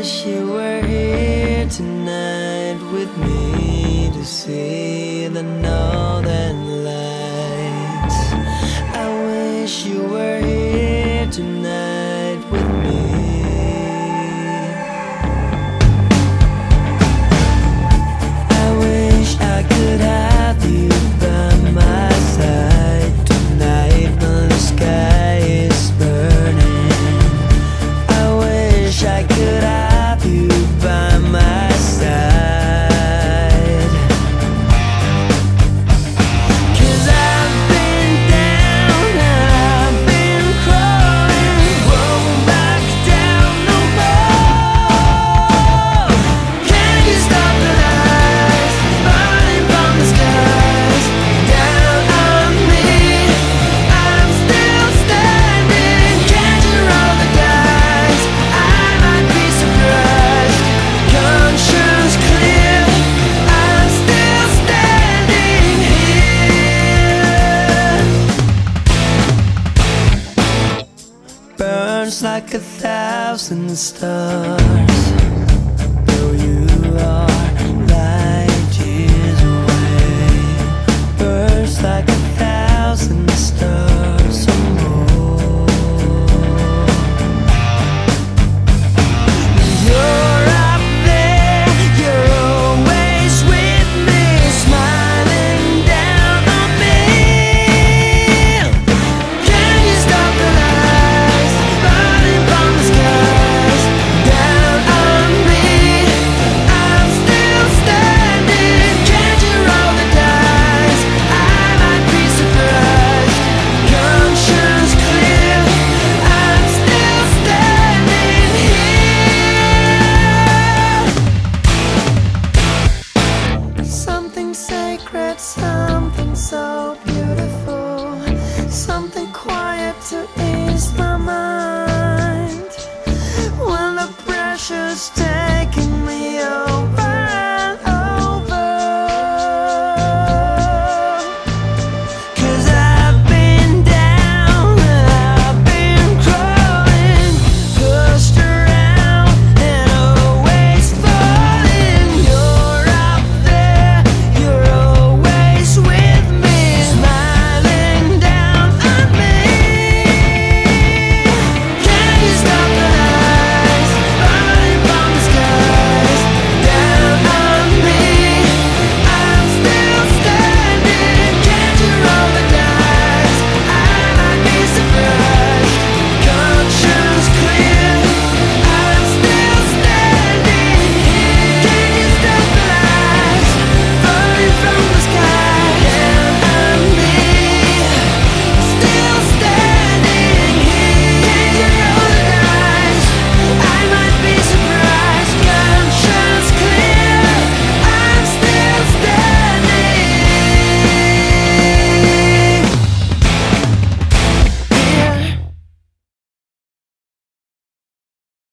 wish you were here tonight with me to see the northern lights. I wish you were here tonight with me. I wish I could have you by my side tonight when the sky is burning. I wish I could have you by my side. 'Cause I've been down and I've been crawling, won't back down no more. Can you stop the lights falling from the skies down on me? I'm still standing. Can't you roll the dice? I might be surprised. Conscience clear, I'm still standing here. Burns like 1,000 stars, though you are light years away. Burns like 1,000 stars or more. You're up there, you're always with me, smiling down on me. Can you stop the lights falling from the skies down on me? I'm still standing. Can't you roll the dice? I might be surprised. Conscience clear, I'm still standing here. Something sacred, something so beautiful, something quiet to ease my mind when the pressure's